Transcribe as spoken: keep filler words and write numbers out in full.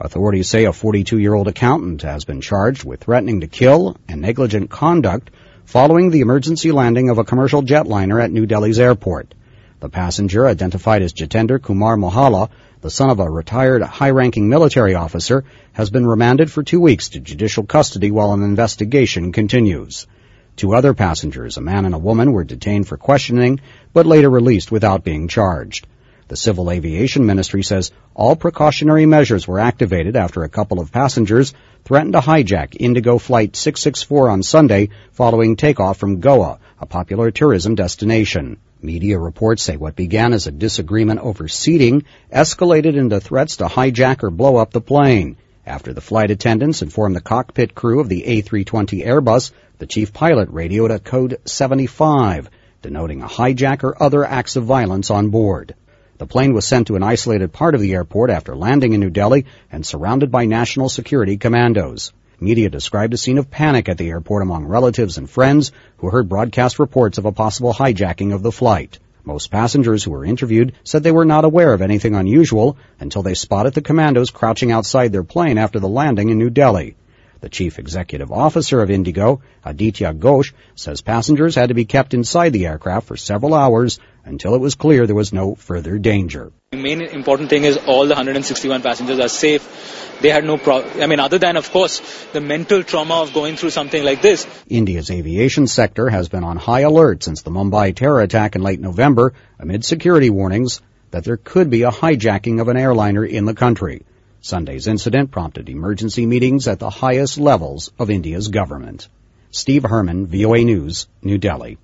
Authorities say a forty-two-year-old accountant has been charged with threatening to kill and negligent conduct following the emergency landing of a commercial jetliner at New Delhi's airport. The passenger, identified as Jitender Kumar Mohala, the son of a retired high-ranking military officer, has been remanded for two weeks to judicial custody while an investigation continues. Two other passengers, a man and a woman, were detained for questioning, but later released without being charged. The Civil Aviation Ministry says all precautionary measures were activated after a couple of passengers threatened to hijack Indigo Flight six six four on Sunday following takeoff from Goa, a popular tourism destination. Media reports say what began as a disagreement over seating escalated into threats to hijack or blow up the plane. After the flight attendants informed the cockpit crew of the A three twenty Airbus, the chief pilot radioed a code seventy-five, denoting a hijack or other acts of violence on board. The plane was sent to an isolated part of the airport after landing in New Delhi and surrounded by national security commandos. Media described a scene of panic at the airport among relatives and friends who heard broadcast reports of a possible hijacking of the flight. Most passengers who were interviewed said they were not aware of anything unusual until they spotted the commandos crouching outside their plane after the landing in New Delhi. The chief executive officer of Indigo, Aditya Ghosh, says passengers had to be kept inside the aircraft for several hours until it was clear there was no further danger. The main important thing is all the one hundred sixty-one passengers are safe. They had no problem. I mean, other than, of course, the mental trauma of going through something like this. India's aviation sector has been on high alert since the Mumbai terror attack in late November amid security warnings that there could be a hijacking of an airliner in the country. Sunday's incident prompted emergency meetings at the highest levels of India's government. Steve Herman, V O A News, New Delhi.